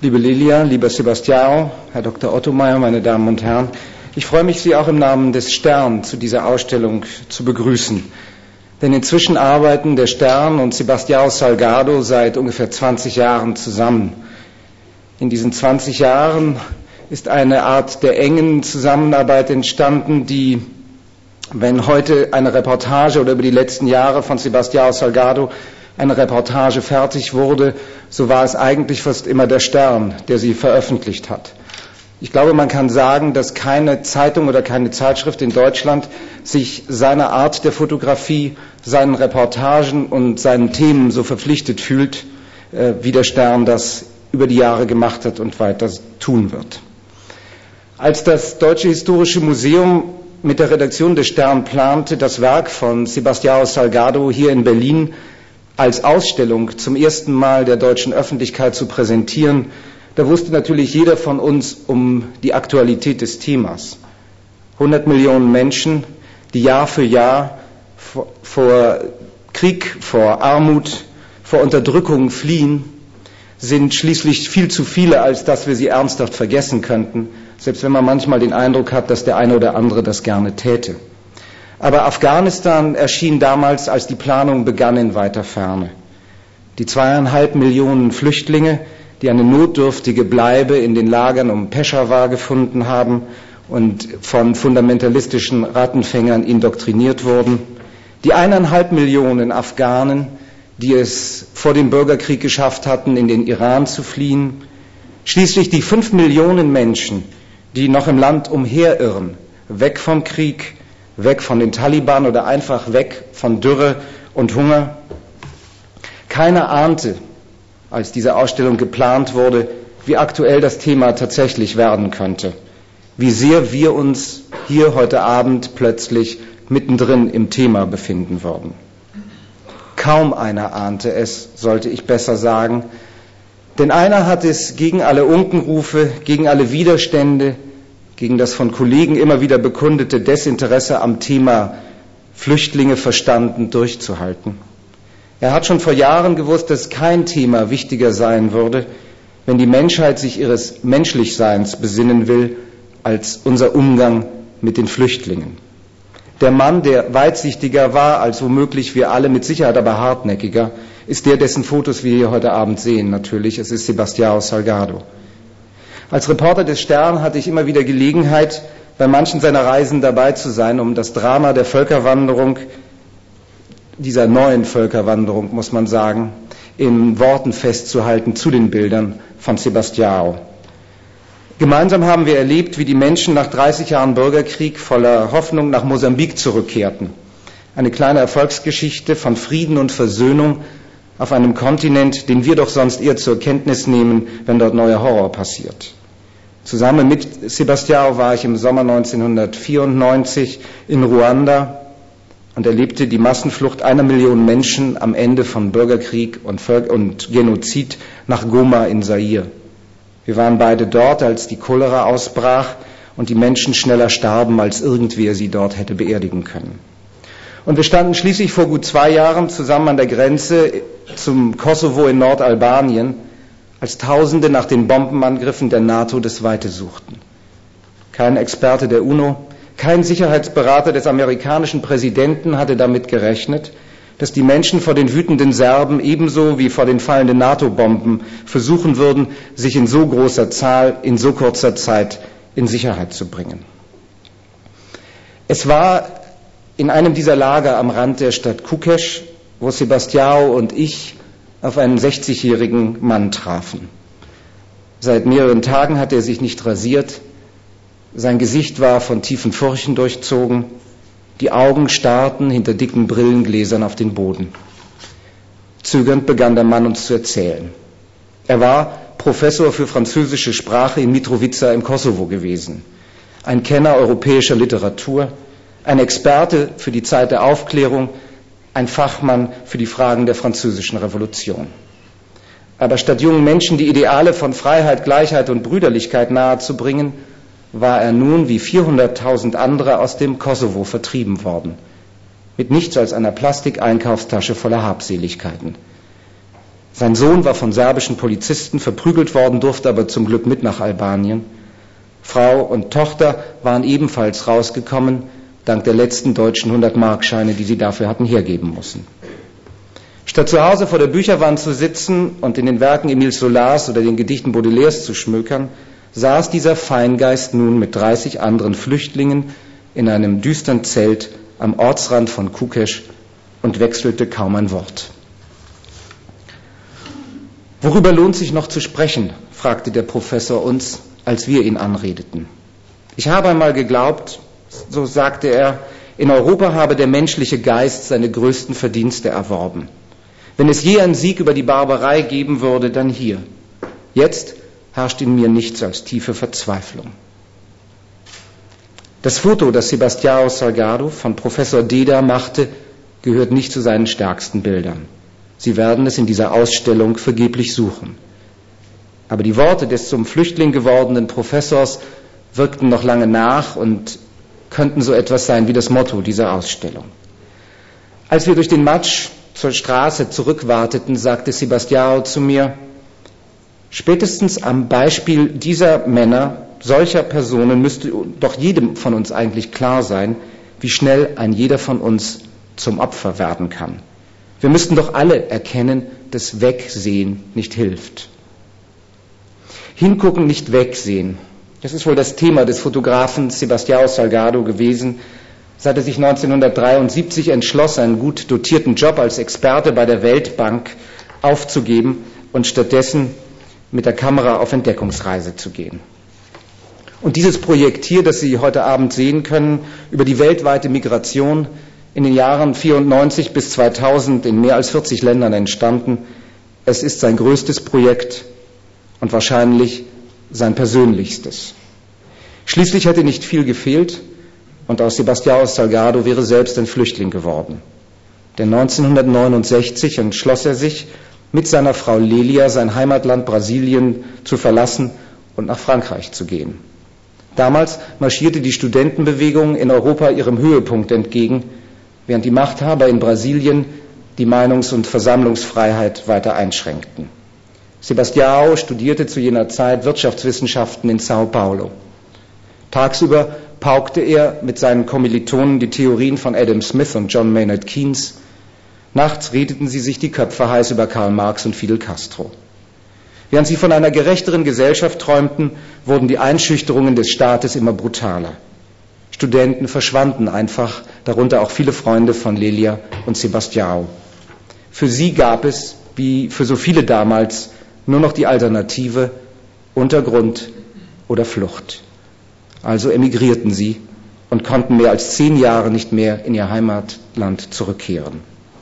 Liebe Lilia, lieber Sebastião, Herr Dr. Ottomeyer, meine Damen und Herren, ich freue mich, Sie auch im Namen des Stern zu dieser Ausstellung zu begrüßen. Denn inzwischen arbeiten der Stern und Sebastião Salgado seit ungefähr 20 Jahren zusammen. In diesen 20 Jahren ist eine Art der engen Zusammenarbeit entstanden, die, wenn heute eine Reportage oder über die letzten Jahre von Sebastião Salgado eine Reportage fertig wurde, so war es eigentlich fast immer der Stern, der sie veröffentlicht hat. Ich glaube, man kann sagen, dass keine Zeitung oder keine Zeitschrift in Deutschland sich seiner Art der Fotografie, seinen Reportagen und seinen Themen so verpflichtet fühlt, wie der Stern das über die Jahre gemacht hat und weiter tun wird. Als das Deutsche Historische Museum mit der Redaktion des Stern plante, das Werk von Sebastião Salgado hier in Berlin als Ausstellung zum ersten Mal der deutschen Öffentlichkeit zu präsentieren, da wusste natürlich jeder von uns um die Aktualität des Themas. 100 Millionen Menschen, die Jahr für Jahr vor Krieg, vor Armut, vor Unterdrückung fliehen, sind schließlich viel zu viele, als dass wir sie ernsthaft vergessen könnten, selbst wenn man manchmal den Eindruck hat, dass der eine oder andere das gerne täte. Aber Afghanistan erschien damals, als die Planung begann, in weiter Ferne. Die 2,5 Millionen Flüchtlinge, die eine notdürftige Bleibe in den Lagern um Peschawar gefunden haben und von fundamentalistischen Rattenfängern indoktriniert wurden. Die 1,5 Millionen Afghanen, die es vor dem Bürgerkrieg geschafft hatten, in den Iran zu fliehen. Schließlich die 5 Millionen Menschen, die noch im Land umherirren, weg vom Krieg, weg von den Taliban oder einfach weg von Dürre und Hunger. Keiner ahnte, als diese Ausstellung geplant wurde, wie aktuell das Thema tatsächlich werden könnte. Wie sehr wir uns hier heute Abend plötzlich mittendrin im Thema befinden würden. Kaum einer ahnte es, sollte ich besser sagen, denn einer hat es gegen alle Unkenrufe, gegen alle Widerstände, gegen das von Kollegen immer wieder bekundete Desinteresse am Thema Flüchtlinge verstanden, durchzuhalten. Er hat schon vor Jahren gewusst, dass kein Thema wichtiger sein würde, wenn die Menschheit sich ihres Menschlichseins besinnen will, als unser Umgang mit den Flüchtlingen. Der Mann, der weitsichtiger war als womöglich wir alle, mit Sicherheit aber hartnäckiger, ist der, dessen Fotos wir hier heute Abend sehen, natürlich. Es ist Sebastião Salgado. Als Reporter des Stern hatte ich immer wieder Gelegenheit, bei manchen seiner Reisen dabei zu sein, um das Drama der Völkerwanderung, dieser neuen Völkerwanderung, muss man sagen, in Worten festzuhalten zu den Bildern von Sebastião. Gemeinsam haben wir erlebt, wie die Menschen nach 30 Jahren Bürgerkrieg voller Hoffnung nach Mosambik zurückkehrten. Eine kleine Erfolgsgeschichte von Frieden und Versöhnung auf einem Kontinent, den wir doch sonst eher zur Kenntnis nehmen, wenn dort neuer Horror passiert. Zusammen mit Sebastião war ich im Sommer 1994 in Ruanda und erlebte die Massenflucht 1 Million Menschen am Ende von Bürgerkrieg und Genozid nach Goma in Zaire. Wir waren beide dort, als die Cholera ausbrach und die Menschen schneller starben, als irgendwer sie dort hätte beerdigen können. Und wir standen schließlich vor gut 2 Jahren zusammen an der Grenze zum Kosovo in Nordalbanien, als Tausende nach den Bombenangriffen der NATO das Weite suchten. Kein Experte der UNO, kein Sicherheitsberater des amerikanischen Präsidenten hatte damit gerechnet, dass die Menschen vor den wütenden Serben ebenso wie vor den fallenden NATO-Bomben versuchen würden, sich in so großer Zahl, in so kurzer Zeit in Sicherheit zu bringen. Es war in einem dieser Lager am Rand der Stadt Kukës, wo Sebastião und ich auf einen 60-jährigen Mann trafen. Seit mehreren Tagen hatte er sich nicht rasiert, sein Gesicht war von tiefen Furchen durchzogen, die Augen starrten hinter dicken Brillengläsern auf den Boden. Zögernd begann der Mann uns zu erzählen. Er war Professor für französische Sprache in Mitrovica im Kosovo gewesen, ein Kenner europäischer Literatur, ein Experte für die Zeit der Aufklärung, ein Fachmann für die Fragen der französischen Revolution. Aber statt jungen Menschen die Ideale von Freiheit, Gleichheit und Brüderlichkeit nahezubringen, war er nun wie 400.000 andere aus dem Kosovo vertrieben worden, mit nichts als einer Plastikeinkaufstasche voller Habseligkeiten. Sein Sohn war von serbischen Polizisten verprügelt worden, durfte aber zum Glück mit nach Albanien. Frau und Tochter waren ebenfalls rausgekommen, dank der letzten deutschen 100-Markscheine, die sie dafür hatten hergeben müssen. Statt zu Hause vor der Bücherwand zu sitzen und in den Werken Émile Zolars oder den Gedichten Baudelaires zu schmökern, saß dieser Feingeist nun mit 30 anderen Flüchtlingen in einem düsteren Zelt am Ortsrand von Kukës und wechselte kaum ein Wort. Worüber lohnt sich noch zu sprechen, fragte der Professor uns, als wir ihn anredeten. Ich habe einmal geglaubt, so sagte er, in Europa habe der menschliche Geist seine größten Verdienste erworben. Wenn es je einen Sieg über die Barbarei geben würde, dann hier. Jetzt herrscht in mir nichts als tiefe Verzweiflung. Das Foto, das Sebastião Salgado von Professor Deda machte, gehört nicht zu seinen stärksten Bildern. Sie werden es in dieser Ausstellung vergeblich suchen. Aber die Worte des zum Flüchtling gewordenen Professors wirkten noch lange nach und könnten so etwas sein wie das Motto dieser Ausstellung. Als wir durch den Matsch zur Straße zurückwarteten, sagte Sebastião zu mir, spätestens am Beispiel dieser Männer, solcher Personen, müsste doch jedem von uns eigentlich klar sein, wie schnell ein jeder von uns zum Opfer werden kann. Wir müssten doch alle erkennen, dass Wegsehen nicht hilft. Hingucken, nicht wegsehen. Das ist wohl das Thema des Fotografen Sebastião Salgado gewesen, seit er sich 1973 entschloss, einen gut dotierten Job als Experte bei der Weltbank aufzugeben und stattdessen mit der Kamera auf Entdeckungsreise zu gehen. Und dieses Projekt hier, das Sie heute Abend sehen können, über die weltweite Migration in den Jahren 1994 bis 2000 in mehr als 40 Ländern entstanden, es ist sein größtes Projekt und wahrscheinlich sein persönlichstes. Schließlich hätte nicht viel gefehlt und aus Sebastião Salgado wäre selbst ein Flüchtling geworden. Denn 1969 entschloss er sich, mit seiner Frau Lelia sein Heimatland Brasilien zu verlassen und nach Frankreich zu gehen. Damals marschierte die Studentenbewegung in Europa ihrem Höhepunkt entgegen, während die Machthaber in Brasilien die Meinungs- und Versammlungsfreiheit weiter einschränkten. Sebastião studierte zu jener Zeit Wirtschaftswissenschaften in Sao Paulo. Tagsüber paukte er mit seinen Kommilitonen die Theorien von Adam Smith und John Maynard Keynes. Nachts redeten sie sich die Köpfe heiß über Karl Marx und Fidel Castro. Während sie von einer gerechteren Gesellschaft träumten, wurden die Einschüchterungen des Staates immer brutaler. Studenten verschwanden einfach, darunter auch viele Freunde von Lelia und Sebastião. Für sie gab es, wie für so viele damals, nur noch die Alternative Untergrund oder Flucht. Also emigrierten sie und konnten mehr als 10 Jahre nicht mehr in ihr Heimatland zurückkehren.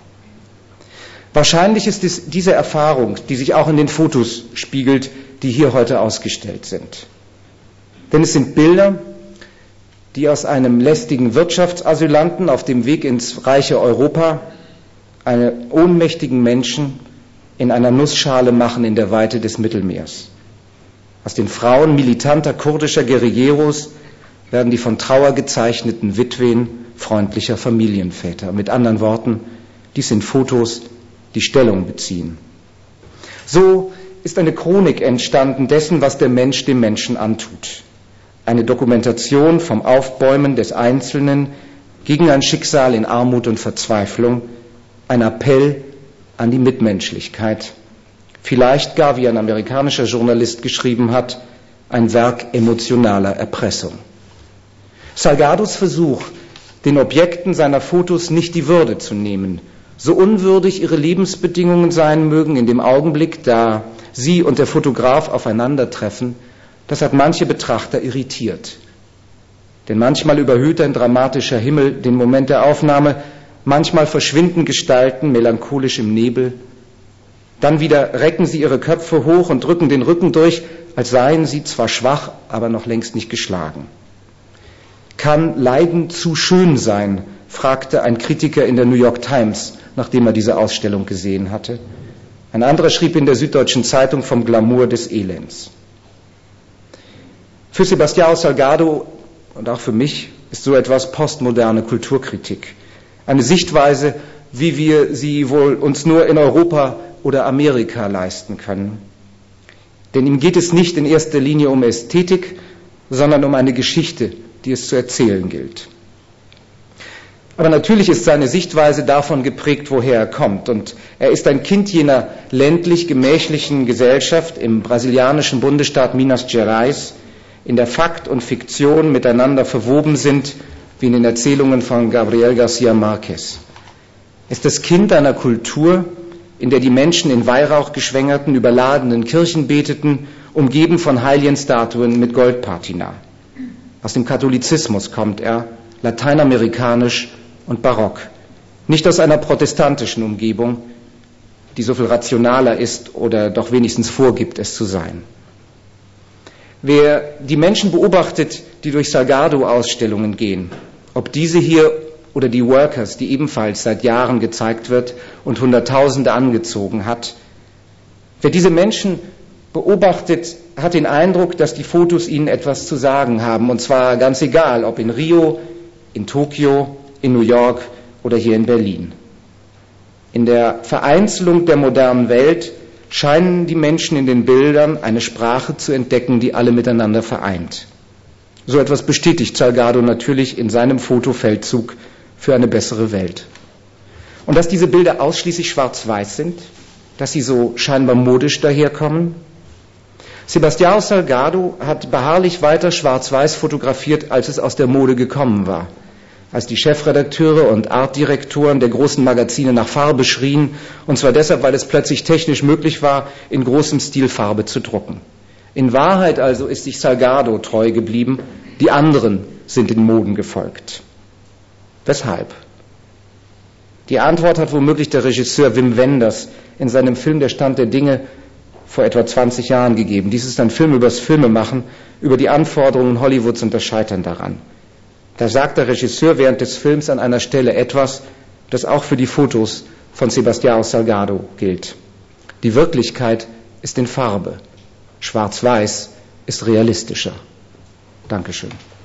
Wahrscheinlich ist es diese Erfahrung, die sich auch in den Fotos spiegelt, die hier heute ausgestellt sind. Denn es sind Bilder, die aus einem lästigen Wirtschaftsasylanten auf dem Weg ins reiche Europa einen ohnmächtigen Menschen in einer Nussschale machen in der Weite des Mittelmeers. Aus den Frauen militanter kurdischer Guerilleros werden die von Trauer gezeichneten Witwen freundlicher Familienväter. Mit anderen Worten, dies sind Fotos, die Stellung beziehen. So ist eine Chronik entstanden dessen, was der Mensch dem Menschen antut. Eine Dokumentation vom Aufbäumen des Einzelnen gegen ein Schicksal in Armut und Verzweiflung, ein Appell an die Mitmenschlichkeit. Vielleicht gar, wie ein amerikanischer Journalist geschrieben hat, ein Werk emotionaler Erpressung. Salgados Versuch, den Objekten seiner Fotos nicht die Würde zu nehmen, so unwürdig ihre Lebensbedingungen sein mögen in dem Augenblick, da sie und der Fotograf aufeinandertreffen, das hat manche Betrachter irritiert. Denn manchmal überhöht ein dramatischer Himmel den Moment der Aufnahme, manchmal verschwinden Gestalten melancholisch im Nebel, dann wieder recken sie ihre Köpfe hoch und drücken den Rücken durch, als seien sie zwar schwach, aber noch längst nicht geschlagen. Kann Leiden zu schön sein? Fragte ein Kritiker in der New York Times, nachdem er diese Ausstellung gesehen hatte. Ein anderer schrieb in der Süddeutschen Zeitung vom Glamour des Elends. Für Sebastião Salgado und auch für mich ist so etwas postmoderne Kulturkritik. Eine Sichtweise, wie wir sie wohl uns nur in Europa oder Amerika leisten können. Denn ihm geht es nicht in erster Linie um Ästhetik, sondern um eine Geschichte, die es zu erzählen gilt. Aber natürlich ist seine Sichtweise davon geprägt, woher er kommt. Und er ist ein Kind jener ländlich gemächlichen Gesellschaft im brasilianischen Bundesstaat Minas Gerais, in der Fakt und Fiktion miteinander verwoben sind, wie in den Erzählungen von Gabriel García Márquez. Er ist das Kind einer Kultur, in der die Menschen in Weihrauch geschwängerten, überladenen Kirchen beteten, umgeben von heiligen Statuen mit Goldpatina. Aus dem Katholizismus kommt er, lateinamerikanisch und barock. Nicht aus einer protestantischen Umgebung, die so viel rationaler ist oder doch wenigstens vorgibt, es zu sein. Wer die Menschen beobachtet, die durch Salgado-Ausstellungen gehen, ob diese hier oder die Workers, die ebenfalls seit Jahren gezeigt wird und Hunderttausende angezogen hat, wer diese Menschen beobachtet, hat den Eindruck, dass die Fotos ihnen etwas zu sagen haben, und zwar ganz egal, ob in Rio, in Tokio, in New York oder hier in Berlin. In der Vereinzelung der modernen Welt scheinen die Menschen in den Bildern eine Sprache zu entdecken, die alle miteinander vereint. So etwas bestätigt Salgado natürlich in seinem Fotofeldzug für eine bessere Welt. Und dass diese Bilder ausschließlich schwarz-weiß sind, dass sie so scheinbar modisch daherkommen. Sebastião Salgado hat beharrlich weiter schwarz-weiß fotografiert, als es aus der Mode gekommen war. Als die Chefredakteure und Artdirektoren der großen Magazine nach Farbe schrien, und zwar deshalb, weil es plötzlich technisch möglich war, in großem Stil Farbe zu drucken. In Wahrheit also ist sich Salgado treu geblieben, die anderen sind den Moden gefolgt. Weshalb? Die Antwort hat womöglich der Regisseur Wim Wenders in seinem Film Der Stand der Dinge vor etwa 20 Jahren gegeben. Dies ist ein Film übers Filmemachen, über die Anforderungen Hollywoods und das Scheitern daran. Da sagt der Regisseur während des Films an einer Stelle etwas, das auch für die Fotos von Sebastião Salgado gilt. Die Wirklichkeit ist in Farbe. Schwarz-Weiß ist realistischer. Dankeschön.